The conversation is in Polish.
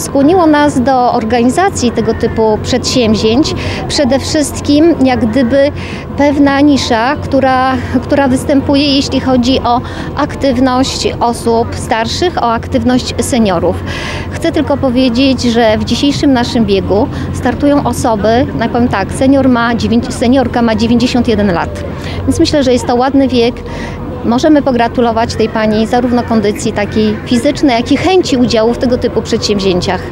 Skłoniło nas do organizacji tego typu przedsięwzięć przede wszystkim jak gdyby pewna nisza, która występuje, jeśli chodzi o aktywność osób starszych, o aktywność seniorów. Chcę tylko powiedzieć, że w dzisiejszym naszym biegu startują osoby, powiem tak, seniorka ma 91 lat, więc myślę, że jest to ładny wiek. Możemy pogratulować tej pani zarówno kondycji takiej fizycznej, jak i chęci udziału w tego typu przedsięwzięciach.